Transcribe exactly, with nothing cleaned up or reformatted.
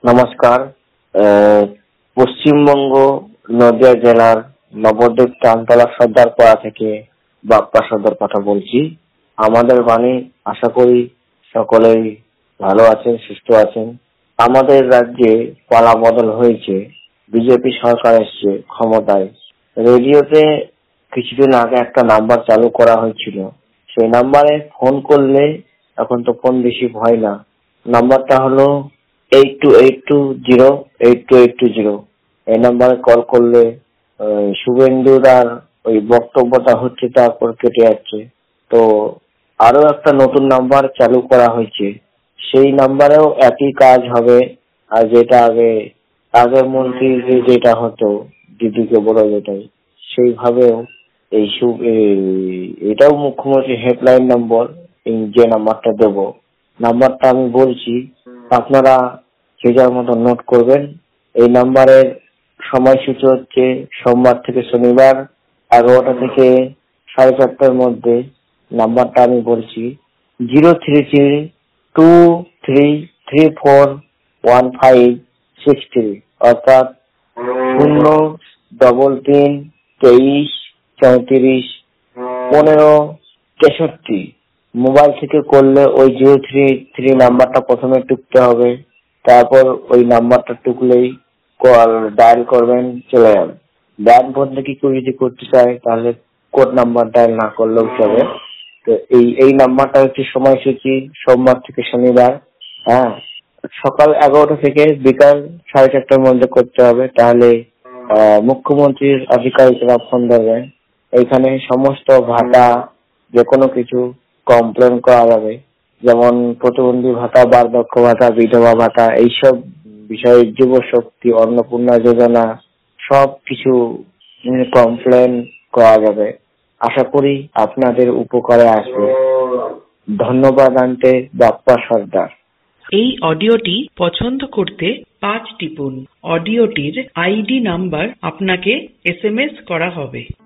নমস্কার। আহ, পশ্চিমবঙ্গ নদিয়া জেলার নবদ্বীপ তালতলা সর্দারপাড়া থেকে বাপ্পা সর্দার কথা বলছি। আমাদের বাণী আশা করি সকলেই ভালো আছেন, সুস্থ আছেন। আমাদের রাজ্যে পালা বদল হয়েছে, বিজেপি সরকার এসছে ক্ষমতায়। রেডিওতে কিছুদিন আগে একটা নাম্বার চালু করা হয়েছিল, সেই নাম্বারে ফোন করলে এখন তো ফোন বেশি হয় না। নাম্বারটা হলো eight two eight two zero eight two eight two zero. এই নাম্বারে কল করলে আহ, শুভেন্দুর আর ওই বক্তব্যটা হচ্ছে, তারপর কেটে যাচ্ছে। তো আরো একটা নতুন নাম্বার চালু করা হয়েছে, সেই নাম্বারেও একই কাজ হবে। আর যেটা আগে আগের মন্ত্রী যে যেটা হতো, দিদিকে বড় যেটাই, সেইভাবেও এই সু- এই- এটাও মুখ্যমন্ত্রী হেল্পলাইন নম্বর। এই যে নাম্বারটা দেব, নাম্বারটা আমি বলছি, আপনারা যে যার মতো নোট করবেন। এই নাম্বারের সময়সূচি হচ্ছে সোমবার থেকে শনিবার এগারোটা থেকে সাড়ে চারটার মধ্যে। নাম্বারটা আমি বলছি, zero three three two three three four one five six three, অর্থাৎ শূন্য ডবল তিন তেইশ চৌত্রিশ পনেরো তেষট্টি। মোবাইল থেকে করলে ওই জিরো থ্রি থ্রি নাম্বারটা প্রথমে টুকতে হবে, তারপর ওই নাম্বারটা টুকলেই কল ডায়াল করবেন, চলে যাবে। ব্যাংক বদলে কি কেউ যদি করতে চায় তাহলে কোড নাম্বার ডায়াল না করলেও চলে। তো এই এই নাম্বারটা হচ্ছে সময়সূচি সোমবার থেকে শনিবার, হ্যাঁ, সকাল এগারোটা থেকে বিকাল সাড়ে চারটার মধ্যে করতে হবে। তাহলে আহ মুখ্যমন্ত্রীর আধিকারিকরা ফোন ধরবেন। এখানে সমস্ত ভাতা, যে কোনো কিছু কমপ্লেন করা যাবে, যেমন প্রতিবন্ধী ভাতা, বার্ধক্য ভাতা, বিধবা ভাতা, এইসব বিষয়ে যুব শক্তি, অন্নপূর্ণা যোজনা, সব কিছু কমপ্লেন করা যাবে। আশা করি আপনাদের উপকারে আসবে। ধন্যবাদ আনতে বাপ্পা সর্দার। এই অডিওটি পছন্দ করতে পাঁচ টিপুন। অডিওটির আইডি নাম্বার আপনাকে এস এম এস করা হবে।